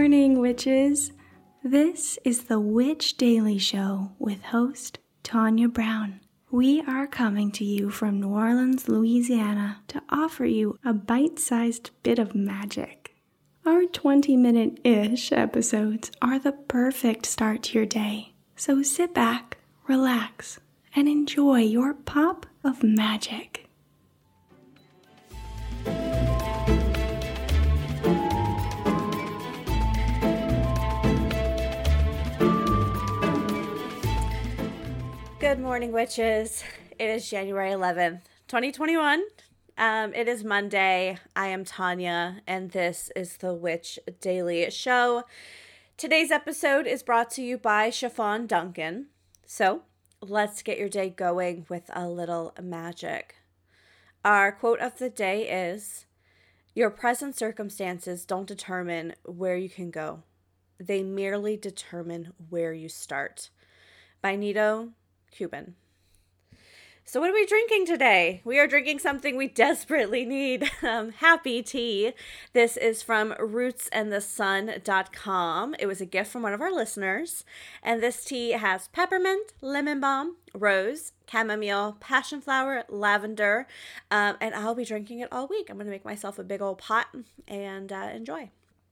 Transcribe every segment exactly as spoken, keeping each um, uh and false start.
morning, witches. This is the Witch Daily Show with host Tanya Brown. We are coming to you from New Orleans, Louisiana, to offer you a bite-sized bit of magic. Our twenty-minute-ish episodes are the perfect start to your day. So sit back, relax, and enjoy your pop of magic. Good morning, witches. It is January eleventh, twenty twenty-one. Um, it is Monday. I am Tanya, and this is the Witch Daily Show. Today's episode is brought to you by Chiffon Duncan. So, let's get your day going with a little magic. Our quote of the day is, "Your present circumstances don't determine where you can go. They merely determine where you start." By Nito Cuban. So what are we drinking today? We are drinking something we desperately need. Um, happy tea. This is from roots and the sun dot com. It was a gift from one of our listeners. And this tea has peppermint, lemon balm, rose, chamomile, passion flower, lavender. Um, and I'll be drinking it all week. I'm going to make myself a big old pot and uh, enjoy.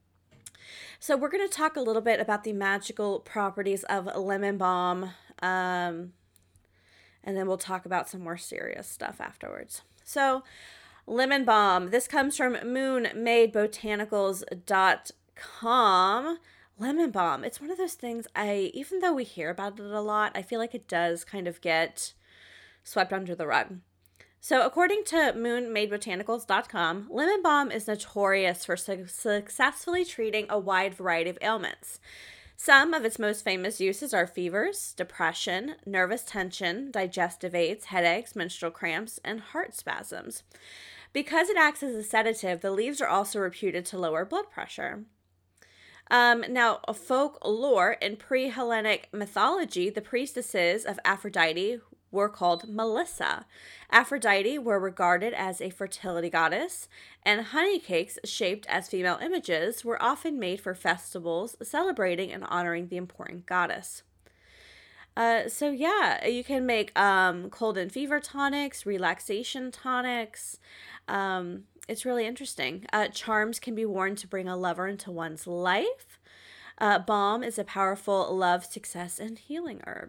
So we're going to talk a little bit about the magical properties of lemon balm. Um... And then we'll talk about some more serious stuff afterwards. So, lemon balm. This comes from moon made botanicals dot com. Lemon balm. It's one of those things I, even though we hear about it a lot, I feel like it does kind of get swept under the rug. So, according to moon made botanicals dot com, lemon balm is notorious for su- successfully treating a wide variety of ailments. Some of its most famous uses are fevers, depression, nervous tension, digestive aids, headaches, menstrual cramps, and heart spasms. Because it acts as a sedative, the leaves are also reputed to lower blood pressure. Um, now, a folk lore in pre-Hellenic mythology, the priestesses of Aphrodite were called Melissa. Aphrodite were regarded as a fertility goddess, and honey cakes shaped as female images were often made for festivals celebrating and honoring the important goddess. Uh, so yeah, you can make um, cold and fever tonics, relaxation tonics. Um, it's really interesting. Uh, charms can be worn to bring a lover into one's life. Uh, balm is a powerful love, success, and healing herb.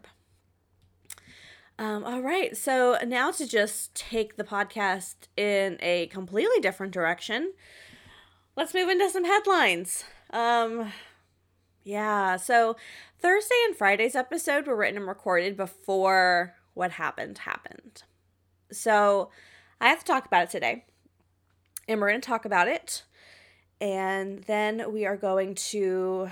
Um, all right, so now to just take the podcast in a completely different direction, let's move into some headlines. Um, yeah, so Thursday and Friday's episode were written and recorded before what happened happened. So I have to talk about it today, and we're going to talk about it, and then we are going to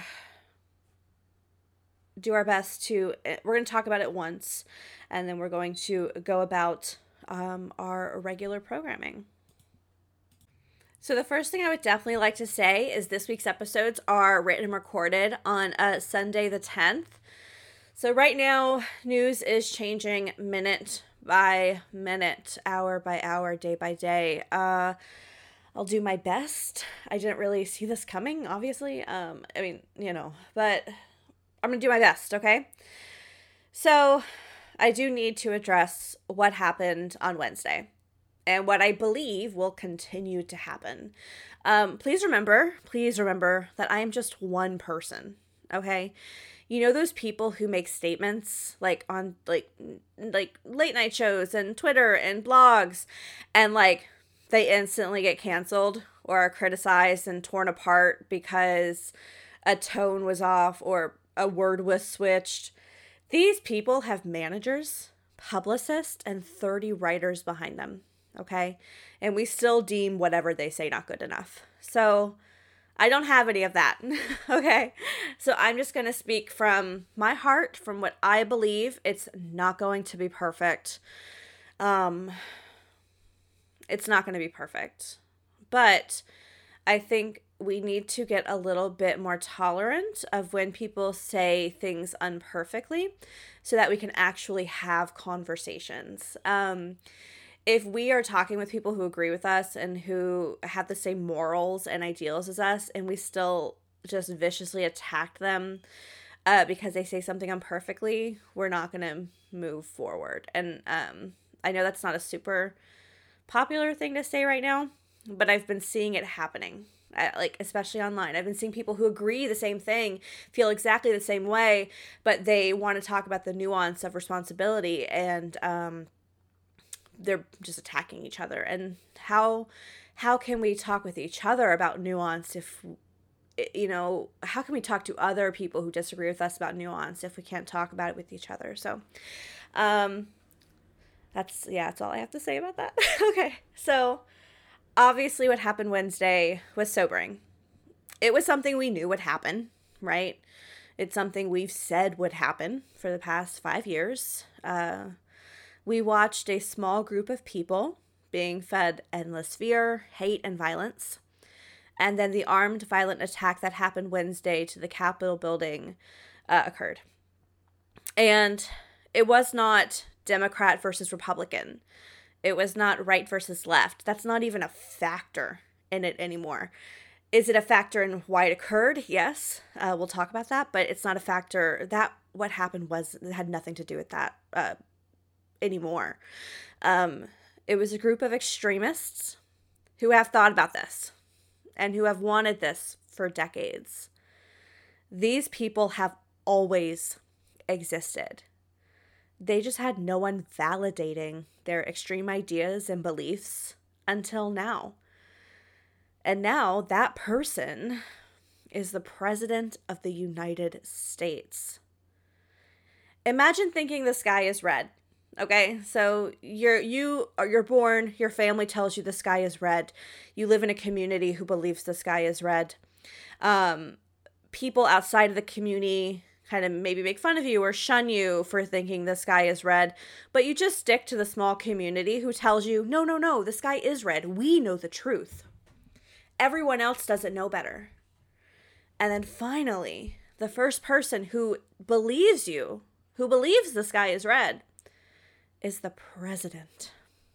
do our best to, we're going to talk about it once, and then we're going to go about um, our regular programming. So the first thing I would definitely like to say is this week's episodes are written and recorded on uh, Sunday the tenth. So right now, news is changing minute by minute, hour by hour, day by day. Uh, I'll do my best. I didn't really see this coming, obviously. Um, I mean, you know, but I'm going to do my best, okay? So I do need to address what happened on Wednesday and what I believe will continue to happen. Um, please remember, please remember that I am just one person, okay? You know those people who make statements like on like like late night shows and Twitter and blogs, and like they instantly get canceled or are criticized and torn apart because a tone was off or a word was switched. These people have managers, publicists, and thirty writers behind them, okay? And we still deem whatever they say not good enough. So I don't have any of that, okay? So I'm just going to speak from my heart, from what I believe. It's not going to be perfect. Um, it's not going to be perfect. But I think we need to get a little bit more tolerant of when people say things imperfectly so that we can actually have conversations. Um, if we are talking with people who agree with us and who have the same morals and ideals as us, and we still just viciously attacked them uh, because they say something imperfectly, we're not going to move forward. And um, I know that's not a super popular thing to say right now, but I've been seeing it happening, I, like especially online. I've been seeing people who agree the same thing, feel exactly the same way, but they want to talk about the nuance of responsibility, and um, they're just attacking each other. And how how can we talk with each other about nuance if, you know, how can we talk to other people who disagree with us about nuance if we can't talk about it with each other? So, um, that's, yeah, that's all I have to say about that. Okay. So obviously what happened Wednesday was sobering. It was something we knew would happen, right? It's something we've said would happen for the past five years. Uh, we watched a small group of people being fed endless fear, hate, and violence. And then the armed, violent attack that happened Wednesday to the Capitol building uh, occurred. And it was not Democrat versus Republican. It was not right versus left. That's not even a factor in it anymore. Is it a factor in why it occurred? Yes. Uh, we'll talk about that. But it's not a factor. That what happened was it had nothing to do with that uh, anymore. Um, it was a group of extremists who have thought about this and who have wanted this for decades. These people have always existed. They just had no one validating their extreme ideas and beliefs until now. And now that person is the President of the United States. Imagine thinking the sky is red. Okay, so you're you are you're born, your family tells you the sky is red. You live in a community who believes the sky is red. Um, people outside of the community kind of maybe make fun of you or shun you for thinking the sky is red, but you just stick to the small community who tells you, no, no, no, the sky is red. We know the truth. Everyone else doesn't know better. And then finally, the first person who believes you, who believes the sky is red, is the president.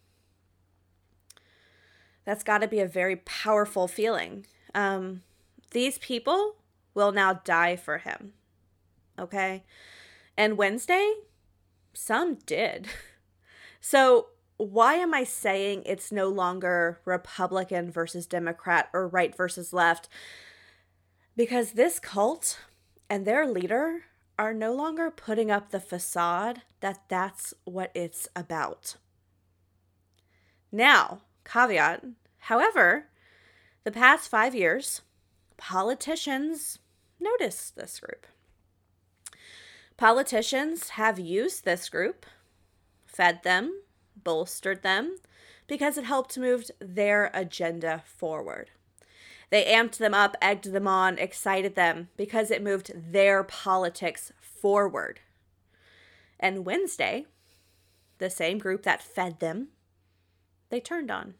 That's got to be a very powerful feeling. Um, these people will now die for him. Okay? And Wednesday, some did. So why am I saying it's no longer Republican versus Democrat or right versus left? Because this cult and their leader are no longer putting up the facade that that's what it's about. Now, caveat, however, the past five years, politicians noticed this group. Politicians have used this group, fed them, bolstered them, because it helped move their agenda forward. They amped them up, egged them on, excited them because it moved their politics forward. And Wednesday, the same group that fed them, they turned on.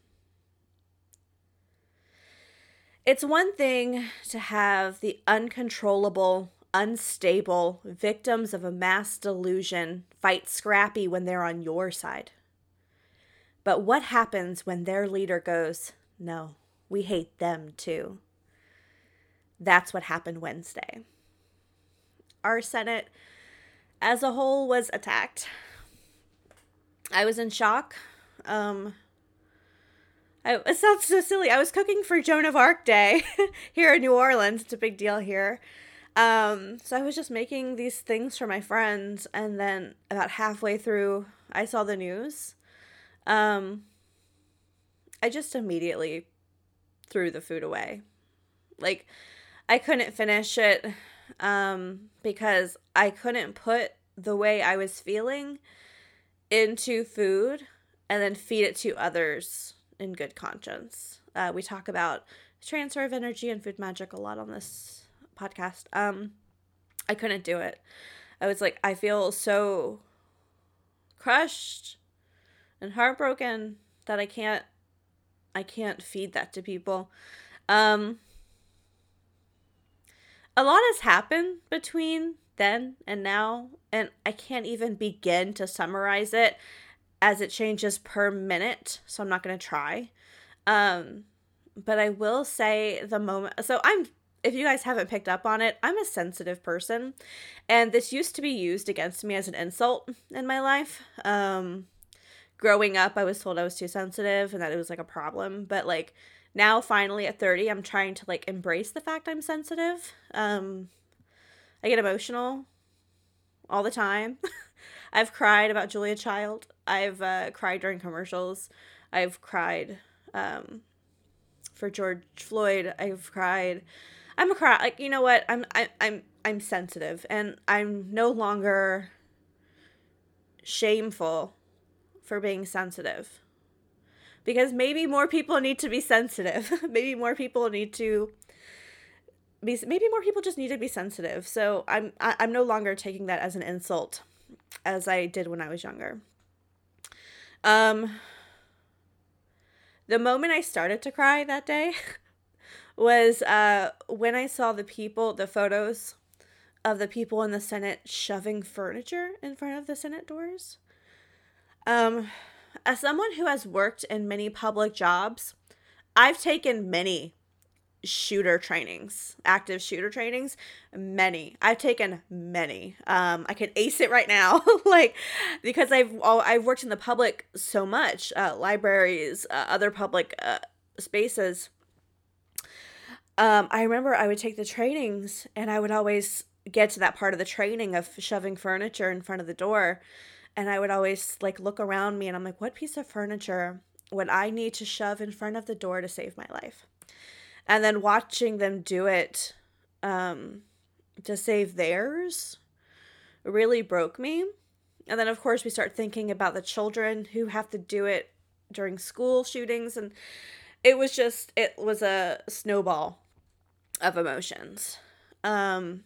It's one thing to have the uncontrollable, unstable victims of a mass delusion fight scrappy when they're on your side. But what happens when their leader goes, no, we hate them too? That's what happened Wednesday. Our Senate as a whole was attacked. I was in shock. Um, I, it sounds so silly. I was cooking for Joan of Arc Day here in New Orleans. It's a big deal here. Um, so I was just making these things for my friends, and then about halfway through, I saw the news. Um, I just immediately threw the food away. Like, I couldn't finish it, um, because I couldn't put the way I was feeling into food and then feed it to others in good conscience. Uh, we talk about transfer of energy and food magic a lot on this podcast. Um, I couldn't do it. I was like, I feel so crushed and heartbroken that I can't, I can't feed that to people. Um, a lot has happened between then and now, and I can't even begin to summarize it as it changes per minute, so I'm not going to try. Um, but I will say the moment, so I'm, if you guys haven't picked up on it, I'm a sensitive person, and this used to be used against me as an insult in my life. Um, growing up, I was told I was too sensitive and that it was like a problem, but like now finally at thirty, I'm trying to like embrace the fact I'm sensitive. Um, I get emotional all the time. I've cried about Julia Child. I've uh, cried during commercials. I've cried um, for George Floyd. I've cried. I'm a cry. Like, you know what? I'm I, I'm I'm sensitive, and I'm no longer shameful for being sensitive. Because maybe more people need to be sensitive. Maybe more people need to be. Maybe more people just need to be sensitive. So I'm I, I'm no longer taking that as an insult, as I did when I was younger. Um, the moment I started to cry that day was uh, when I saw the people, the photos of the people in the Senate shoving furniture in front of the Senate doors. Um, as someone who has worked in many public jobs, I've taken many shooter trainings, active shooter trainings, many. I've taken many. Um, I could ace it right now, like, because I've I've worked in the public so much, uh, libraries, uh, other public uh, spaces. Um, I remember I would take the trainings, and I would always get to that part of the training of shoving furniture in front of the door, and I would always like look around me, and I'm like, what piece of furniture would I need to shove in front of the door to save my life? And then watching them do it um, to save theirs really broke me. And then, of course, we start thinking about the children who have to do it during school shootings. And it was just, it was a snowball of emotions. Um,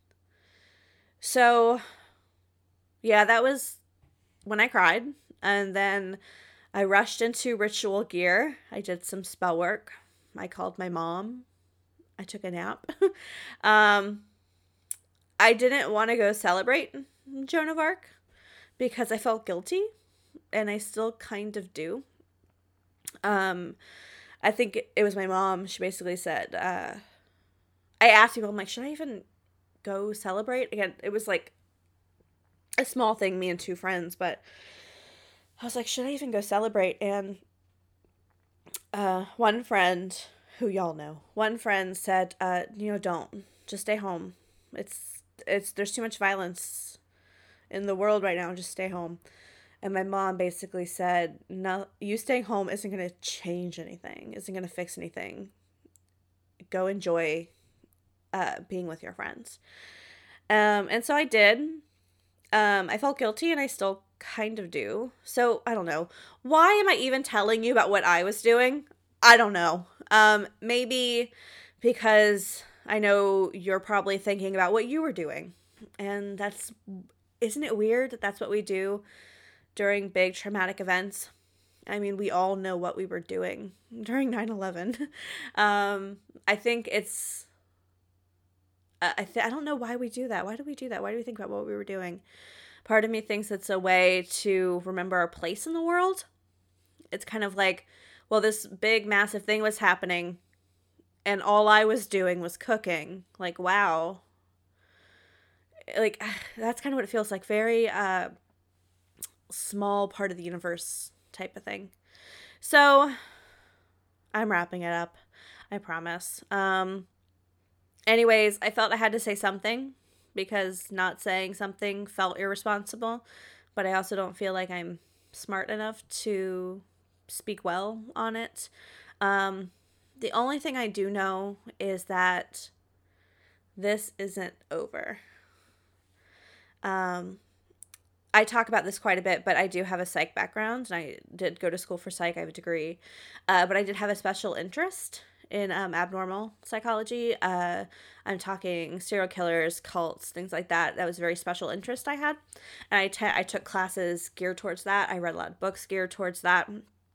so, yeah, that was when I cried. And then I rushed into ritual gear. I did some spell work. I called my mom. I took a nap. um, I didn't want to go celebrate Joan of Arc because I felt guilty, and I still kind of do. Um, I think it was my mom. She basically said, uh, I asked people, I'm like, should I even go celebrate? Again, it was like a small thing, me and two friends, but I was like, should I even go celebrate? And Uh, one friend who y'all know, one friend said, uh, you know, don't, just stay home. It's, it's, there's too much violence in the world right now. Just stay home. And my mom basically said, no, you staying home isn't going to change anything. Isn't going to fix anything. Go enjoy, uh, being with your friends. Um, and so I did. Um, I felt guilty, and I still kind of do. So I don't know. Why am I even telling you about what I was doing? I don't know. Um, maybe because I know you're probably thinking about what you were doing. And that's, isn't it weird that that's what we do during big traumatic events? I mean, we all know what we were doing during nine eleven. um, I think it's, uh, I, th- I don't know why we do that. Why do we do that? Why do we think about what we were doing? Part of me thinks it's a way to remember our place in the world. It's kind of like, well, this big, massive thing was happening, and all I was doing was cooking. Like, wow. Like, that's kind of what it feels like. Very uh, small part of the universe type of thing. So, I'm wrapping it up. I promise. Um, anyways, I felt I had to say something, because not saying something felt irresponsible, but I also don't feel like I'm smart enough to speak well on it. Um, the only thing I do know is that this isn't over. Um, I talk about this quite a bit, but I do have a psych background, and I did go to school for psych. I have a degree, uh, but I did have a special interest in um, abnormal psychology. Uh, I'm talking serial killers, cults, things like that. That was a very special interest I had. And I, t- I took classes geared towards that. I read a lot of books geared towards that.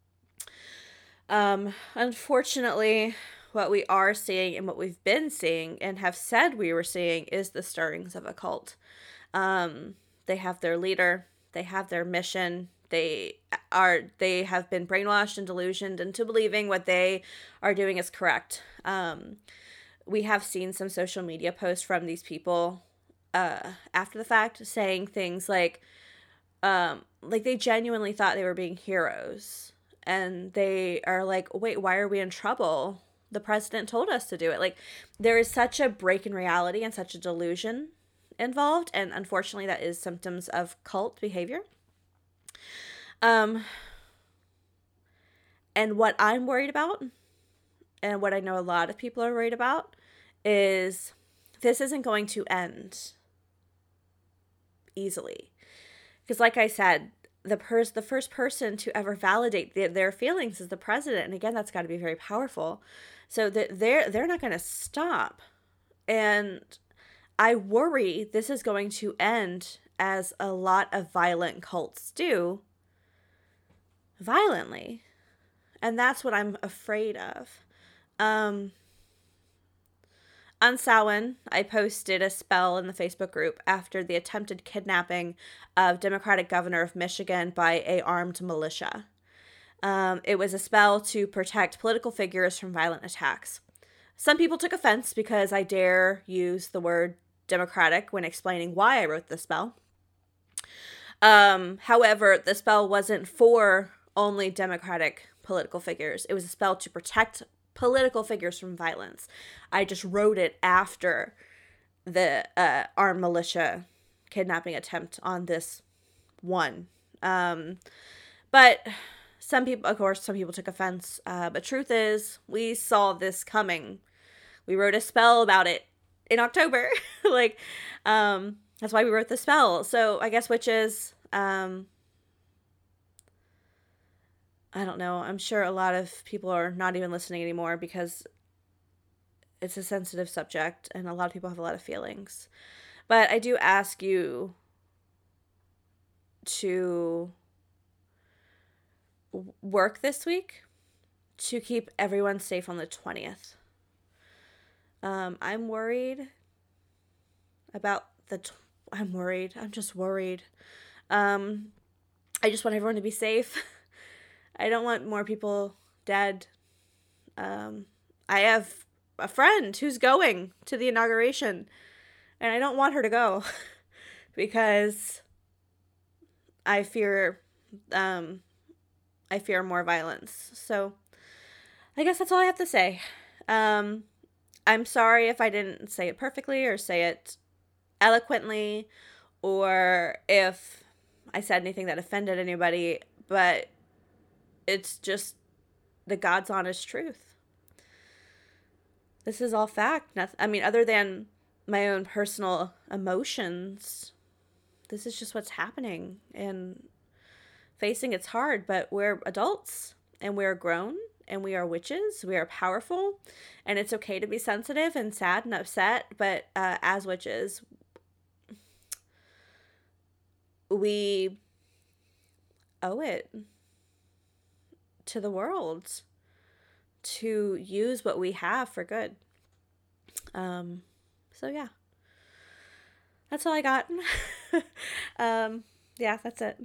Um, unfortunately, what we are seeing and what we've been seeing and have said we were seeing is the stirrings of a cult. Um, they have their leader. They have their mission. They are, they have been brainwashed and delusioned into believing what they are doing is correct. Um, we have seen some social media posts from these people uh, after the fact saying things like, um, like they genuinely thought they were being heroes. And they are like, wait, why are we in trouble? The president told us to do it. Like, there is such a break in reality and such a delusion involved. And unfortunately, that is symptoms of cult behavior. Um, and what I'm worried about, and what I know a lot of people are worried about, is this isn't going to end easily. Because like I said, the pers- the first person to ever validate the- their feelings is the president. And again, that's got to be very powerful. So that they're, they're not going to stop. And I worry this is going to end as a lot of violent cults do, violently. And that's what I'm afraid of. Um, on Samhain, I posted a spell in the Facebook group after the attempted kidnapping of Democratic governor of Michigan by a armed militia. Um, it was a spell to protect political figures from violent attacks. Some people took offense because I dare use the word Democratic when explaining why I wrote the spell. Um, however, the spell wasn't for only Democratic political figures. It was a spell to protect political figures from violence. I just wrote it after the uh, armed militia kidnapping attempt on this one. Um, but some people, of course, some people took offense. Uh, but truth is, we saw this coming. We wrote a spell about it in October. like, um, that's why we wrote the spell. So I guess witches, um, I don't know. I'm sure a lot of people are not even listening anymore because it's a sensitive subject and a lot of people have a lot of feelings. But I do ask you to work this week to keep everyone safe on the twentieth. Um, I'm worried about the, tw- I'm worried. I'm just worried. Um, I just want everyone to be safe. I don't want more people dead. Um, I have a friend who's going to the inauguration, and I don't want her to go because I fear, um, I fear more violence. So I guess that's all I have to say. Um, I'm sorry if I didn't say it perfectly or say it eloquently, or if I said anything that offended anybody, but it's just the God's honest truth. This is all fact. Nothing, I mean, other than my own personal emotions, this is just what's happening. And facing it's hard, but we're adults and we're grown and we are witches. We are powerful, and it's okay to be sensitive and sad and upset. But uh, as witches, we owe it to the world to use what we have for good. Um, so yeah, that's all I got. um, yeah, that's it.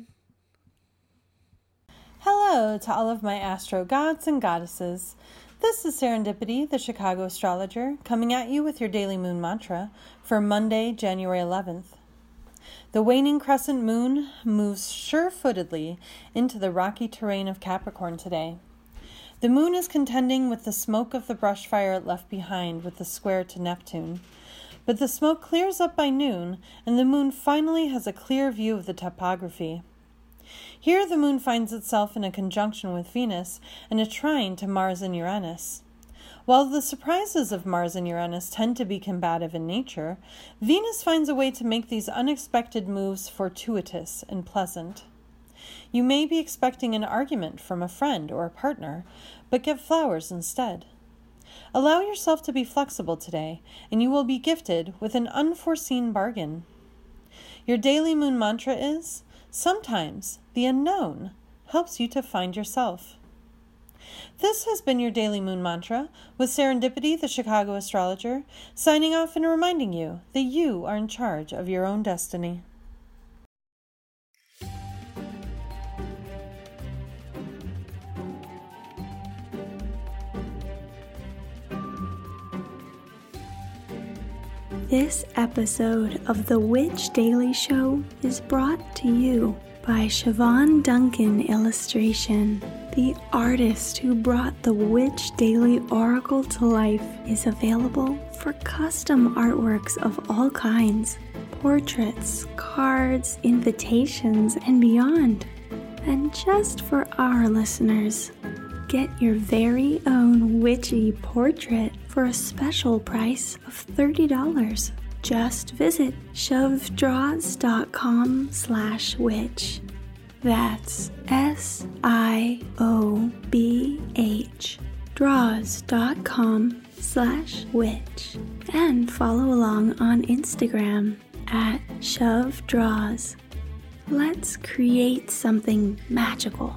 Hello to all of my astro gods and goddesses. This is Serendipity, the Chicago astrologer, coming at you with your daily moon mantra for Monday, January eleventh. The waning crescent moon moves sure-footedly into the rocky terrain of Capricorn today. The moon is contending with the smoke of the brush fire it left behind with the square to Neptune. But the smoke clears up by noon, and the moon finally has a clear view of the topography. Here the moon finds itself in a conjunction with Venus and a trine to Mars and Uranus. While the surprises of Mars and Uranus tend to be combative in nature, Venus finds a way to make these unexpected moves fortuitous and pleasant. You may be expecting an argument from a friend or a partner, but get flowers instead. Allow yourself to be flexible today, and you will be gifted with an unforeseen bargain. Your daily moon mantra is, sometimes the unknown helps you to find yourself. This has been your daily moon mantra with Serendipity, the Chicago astrologer, signing off and reminding you that you are in charge of your own destiny. This episode of The Witch Daily Show is brought to you by Siobhan Duncan Illustration. The artist who brought the Witch Daily Oracle to life is available for custom artworks of all kinds, portraits, cards, invitations, and beyond. And just for our listeners, get your very own witchy portrait for a special price of thirty dollars. Just visit shovedraws.com slash witch. That's S I O B H draws.com slash witch. And follow along on Instagram at shovedraws. Let's create something magical.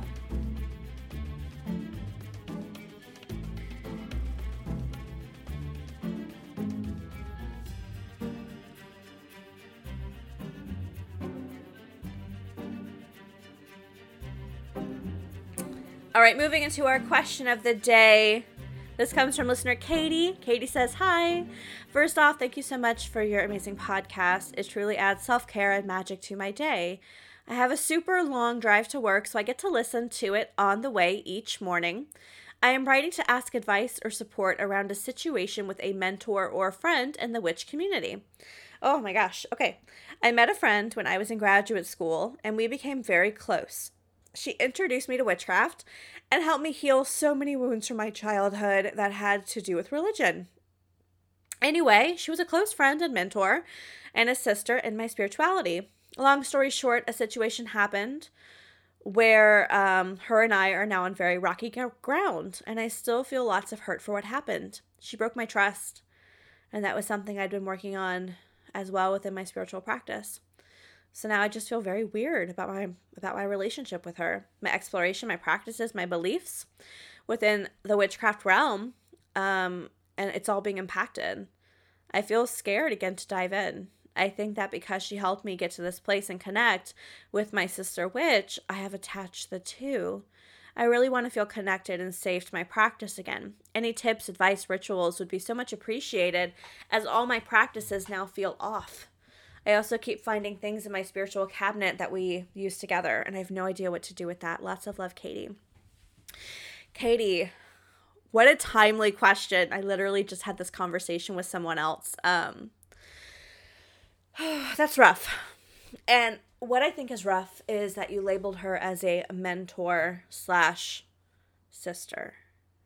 All right, moving into our question of the day. This comes from listener Katie. Katie says, hi. First off, thank you so much for your amazing podcast. It truly adds self-care and magic to my day. I have a super long drive to work, so I get to listen to it on the way each morning. I am writing to ask advice or support around a situation with a mentor or a friend in the witch community. Oh my gosh. Okay. I met a friend when I was in graduate school, and we became very close. She introduced me to witchcraft and helped me heal so many wounds from my childhood that had to do with religion. Anyway, she was a close friend and mentor and a sister in my spirituality. Long story short, a situation happened where um, her and I are now on very rocky ground, and I still feel lots of hurt for what happened. She broke my trust, and that was something I'd been working on as well within my spiritual practice. So now I just feel very weird about my about my relationship with her, my exploration, my practices, my beliefs within the witchcraft realm, um, and it's all being impacted. I feel scared again to dive in. I think that because she helped me get to this place and connect with my sister witch, I have attached the two. I really want to feel connected and safe to my practice again. Any tips, advice, rituals would be so much appreciated, as all my practices now feel off. I also keep finding things in my spiritual cabinet that we use together, and I have no idea what to do with that. Lots of love, Katie. Katie, what a timely question. I literally just had this conversation with someone else. Um, that's rough. And what I think is rough is that you labeled her as a mentor slash sister.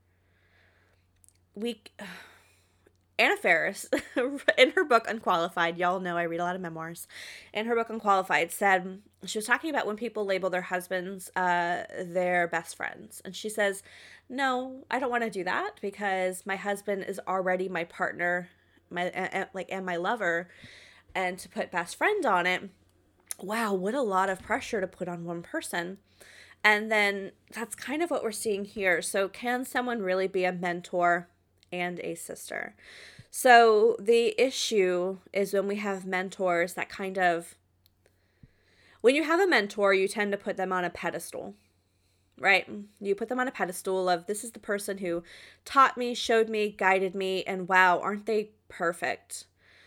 We... Anna Faris, in her book Unqualified, y'all know I read a lot of memoirs, in her book Unqualified, said, she was talking about when people label their husbands uh, their best friends. And she says, no, I don't want to do that because my husband is already my partner, my uh, like and my lover. And to put best friend on it, wow, what a lot of pressure to put on one person. And then that's kind of what we're seeing here. So can someone really be a mentor and a sister? So the issue is when we have mentors that kind of, when you have a mentor, you tend to put them on a pedestal, right? You put them on a pedestal of, this is the person who taught me, showed me, guided me, and wow, aren't they perfect?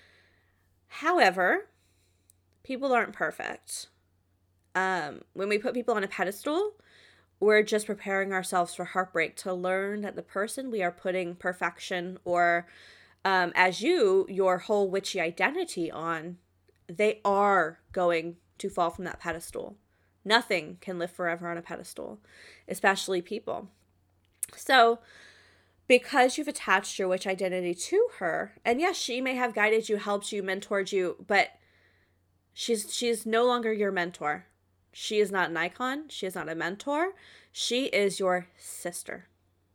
However, people aren't perfect. Um, when we put people on a pedestal, we're just preparing ourselves for heartbreak, to learn that the person we are putting perfection or um, as you, your whole witchy identity on, they are going to fall from that pedestal. Nothing can live forever on a pedestal, especially people. So because you've attached your witch identity to her, and yes, she may have guided you, helped you, mentored you, but she's she's no longer your mentor. She is not an icon. She is not a mentor. She is your sister.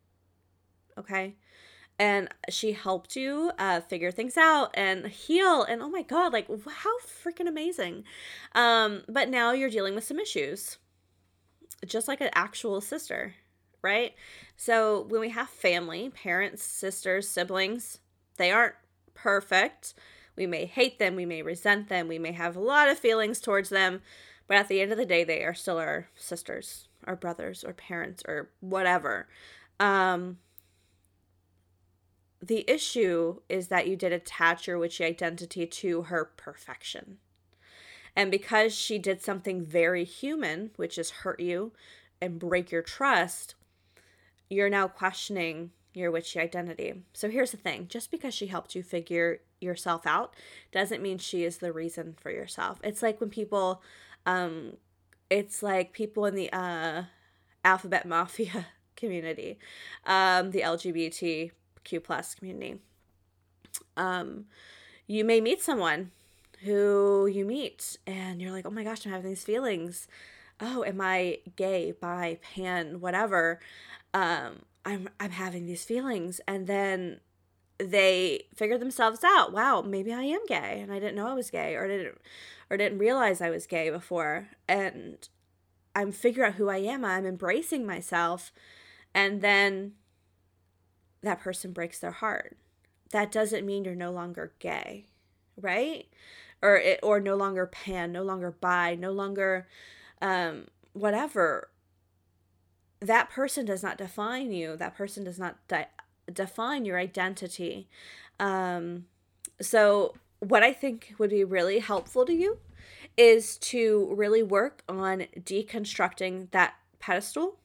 Okay? And she helped you uh, figure things out and heal. And oh my God, like how freaking amazing. Um, but now you're dealing with some issues. Just like an actual sister, right? So when we have family, parents, sisters, siblings, they aren't perfect. We may hate them. We may resent them. We may have a lot of feelings towards them. But at the end of the day, they are still our sisters, our brothers, or parents, or whatever. Um, the issue is that you did attach your witchy identity to her perfection. And because she did something very human, which is hurt you and break your trust, you're now questioning your witchy identity. So here's the thing. Just because she helped you figure yourself out doesn't mean she is the reason for yourself. It's like when people, um, it's like people in the uh, alphabet mafia community, um, the L G B T Q plus community. Um, you may meet someone who you meet and you're like, oh my gosh, I'm having these feelings. Oh, am I gay, bi, pan, whatever? Um, I'm I'm having these feelings. And then they figure themselves out. Wow, maybe I am gay and I didn't know I was gay, or didn't or didn't realize I was gay before. And I'm figuring out who I am. I'm embracing myself. And then that person breaks their heart. That doesn't mean you're no longer gay, right? Or it, or no longer pan, no longer bi, no longer um, whatever. That person does not define you. That person does not di- define your identity. Um, so what I think would be really helpful to you is to really work on deconstructing that pedestal.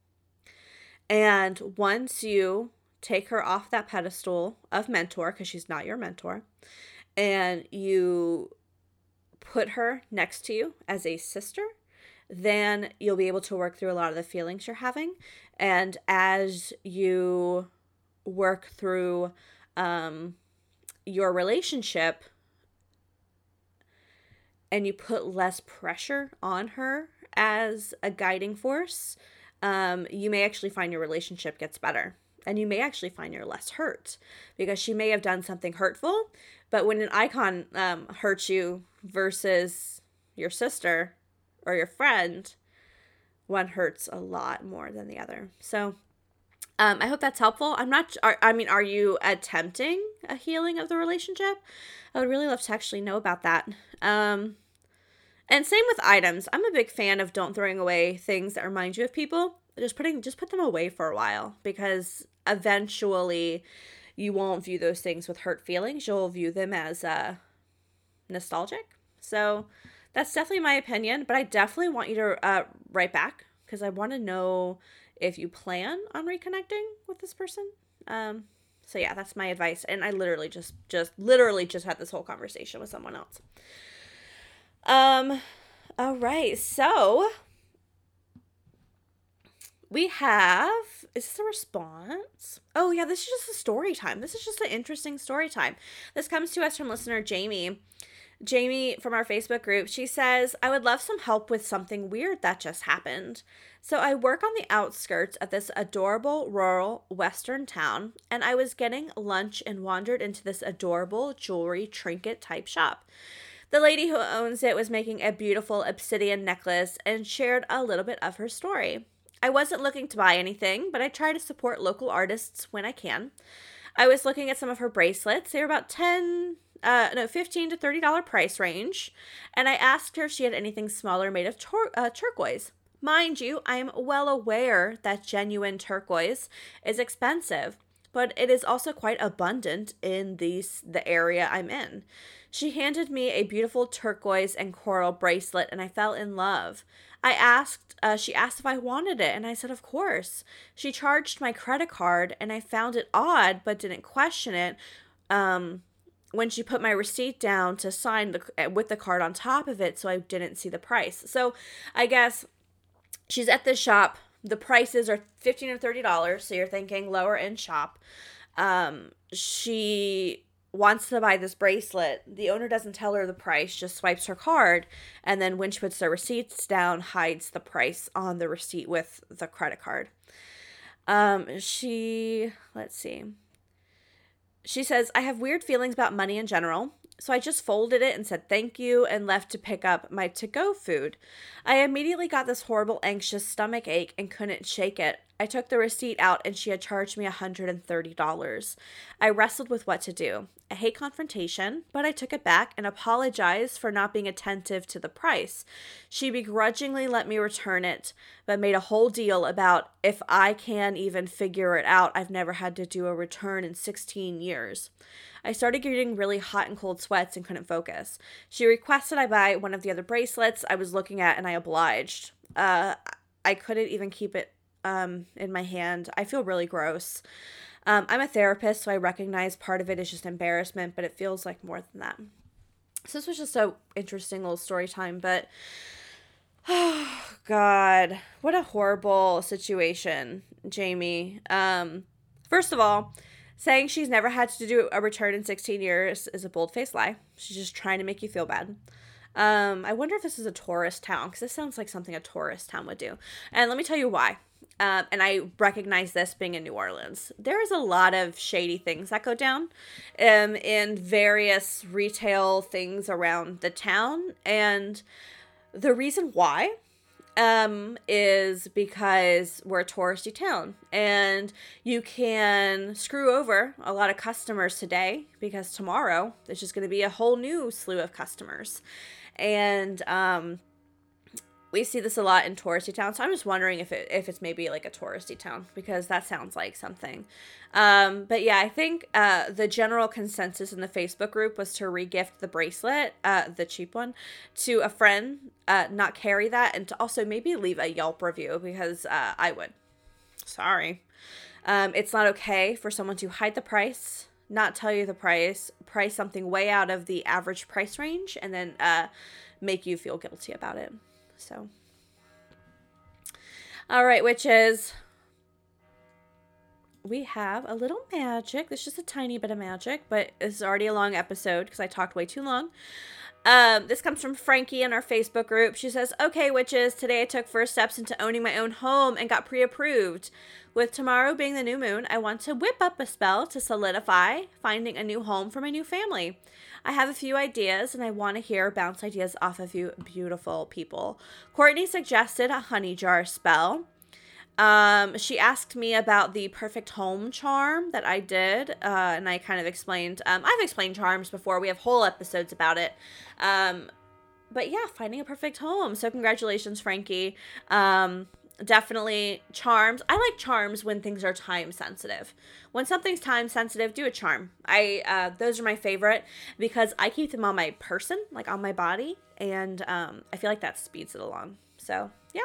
And once you take her off that pedestal of mentor, because she's not your mentor, and you put her next to you as a sister, then you'll be able to work through a lot of the feelings you're having. And as you work through um, your relationship and you put less pressure on her as a guiding force, um, you may actually find your relationship gets better. And you may actually find you're less hurt, because she may have done something hurtful, but when an icon um, hurts you versus your sister or your friend, one hurts a lot more than the other. So um, I hope that's helpful. I'm not, are, I mean, are you attempting a healing of the relationship? I would really love to actually know about that. Um, and same with items. I'm a big fan of don't throwing away things that remind you of people. Just putting, just put them away for a while, because eventually you won't view those things with hurt feelings. You'll view them as uh, nostalgic. So that's definitely my opinion, but I definitely want you to uh, write back, because I want to know if you plan on reconnecting with this person. Um, so yeah, that's my advice. And I literally just, just literally just had this whole conversation with someone else. Um, all right. So we have, is this a response? Oh yeah, this is just a story time. This is just an interesting story time. This comes to us from listener Jamie. Jamie from our Facebook group, she says, I would love some help with something weird that just happened. So I work on the outskirts of this adorable rural western town, and I was getting lunch and wandered into this adorable jewelry trinket type shop. The lady who owns it was making a beautiful obsidian necklace and shared a little bit of her story. I wasn't looking to buy anything, but I try to support local artists when I can. I was looking at some of her bracelets. They were about ten, uh, no, fifteen to thirty dollars price range, and I asked her if she had anything smaller made of tur- uh, turquoise. Mind you, I am well aware that genuine turquoise is expensive, but it is also quite abundant in these, the area I'm in. She handed me a beautiful turquoise and coral bracelet, and I fell in love. I asked, uh, she asked if I wanted it, and I said, of course. She charged my credit card, and I found it odd, but didn't question it um, when she put my receipt down to sign the, with the card on top of it, so I didn't see the price. So I guess she's at this shop. The prices are fifteen or thirty dollars, so you're thinking lower end shop. Um, she wants to buy this bracelet. The owner doesn't tell her the price, just swipes her card, and then when she puts the receipts down, hides the price on the receipt with the credit card. Um, she, let's see. She says, I have weird feelings about money in general, so I just folded it and said thank you and left to pick up my to-go food. I immediately got this horrible anxious stomach ache and couldn't shake it. I took the receipt out and she had charged me one hundred thirty dollars. I wrestled with what to do. I hate confrontation, but I took it back and apologized for not being attentive to the price. She begrudgingly let me return it, but made a whole deal about if I can even figure it out. I've never had to do a return in sixteen years. I started getting really hot and cold sweats and couldn't focus. She requested I buy one of the other bracelets I was looking at, and I obliged. Uh, I couldn't even keep it um, in my hand. I feel really gross. Um, I'm a therapist, so I recognize part of it is just embarrassment, but it feels like more than that. So this was just so interesting little story time, but oh God, what a horrible situation, Jamie. Um, first of all, saying she's never had to do a return in sixteen years is a bold-faced lie. She's just trying to make you feel bad. Um, I wonder if this is a tourist town, because this sounds like something a tourist town would do. And let me tell you why. Um, and I recognize this being in New Orleans. There is a lot of shady things that go down um, in various retail things around the town. And the reason why um, is because we're a touristy town. And you can screw over a lot of customers today because tomorrow there's just going to be a whole new slew of customers. And um we see this a lot in touristy towns, so I'm just wondering if it if it's maybe like a touristy town, because that sounds like something. Um, but yeah, I think uh, the general consensus in the Facebook group was to regift the bracelet, uh, the cheap one, to a friend, uh, not carry that, and to also maybe leave a Yelp review, because uh, I would. Sorry. Um, it's not okay for someone to hide the price, not tell you the price, price something way out of the average price range, and then uh, make you feel guilty about it. So, all right, witches, we have a little magic. This is just a tiny bit of magic, but it's already a long episode because I talked way too long. Um, this comes from Frankie in our Facebook group. She says, okay, witches, today I took first steps into owning my own home and got pre-approved. With tomorrow being the new moon, I want to whip up a spell to solidify finding a new home for my new family. I have a few ideas, and I want to hear bounce ideas off of you beautiful people. Courtney suggested a honey jar spell. Um, she asked me about the perfect home charm that I did, uh, and I kind of explained. Um, I've explained charms before. We have whole episodes about it. Um, but yeah, finding a perfect home. So congratulations, Frankie. Um, definitely charms. I like charms when things are time sensitive. When something's time sensitive, do a charm. I uh, those are my favorite because I keep them on my person, like on my body, and um, I feel like that speeds it along. So yeah.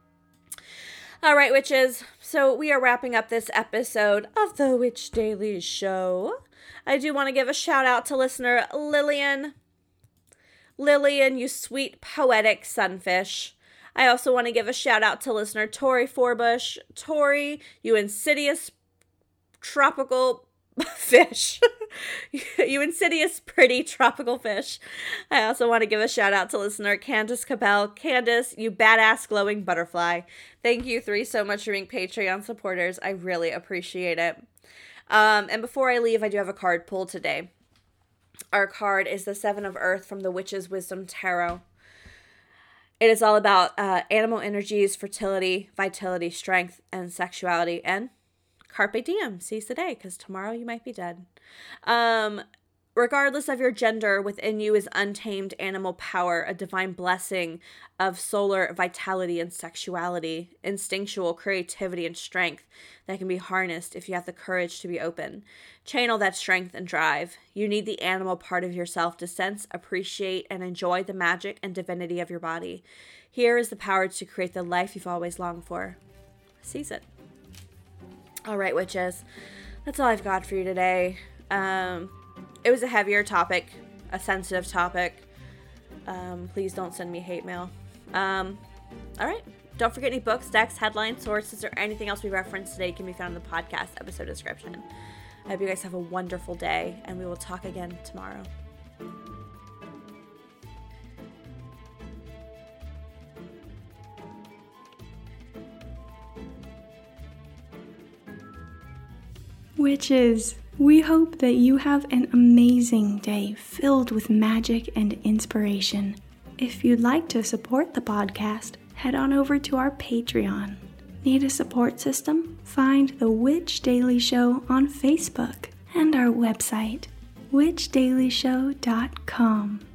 All right, witches. So we are wrapping up this episode of the Witch Daily Show. I do want to give a shout out to listener Lillian. Lillian, you sweet poetic sunfish. I also want to give a shout out to listener Tori Forbush. Tori, you insidious tropical fish. You insidious pretty tropical fish. I also want to give a shout out to listener Candace Cabell. Candace, you badass glowing butterfly. Thank you three so much for being Patreon supporters. I really appreciate it. Um, and before I leave, I do have a card pull today. Our card is the Seven of Earth from the Witch's Wisdom Tarot. It is all about uh, animal energies, fertility, vitality, strength, and sexuality. And carpe diem, seize the day, because tomorrow you might be dead. Um, regardless of your gender, within you is untamed animal power, a divine blessing of solar vitality and sexuality, instinctual creativity and strength that can be harnessed if you have the courage to be open. Channel that strength and drive. You need the animal part of yourself to sense, appreciate, and enjoy the magic and divinity of your body. Here is the power to create the life you've always longed for. Seize it. All right, witches. That's all I've got for you today. Um, it was a heavier topic, a sensitive topic. Um, please don't send me hate mail. Um, all right. Don't forget any books, decks, headlines, sources, or anything else we referenced today can be found in the podcast episode description. I hope you guys have a wonderful day, and we will talk again tomorrow. Witches, we hope that you have an amazing day filled with magic and inspiration. If you'd like to support the podcast, head on over to our Patreon. Need a support system? Find The Witch Daily Show on Facebook and our website, witch daily show dot com.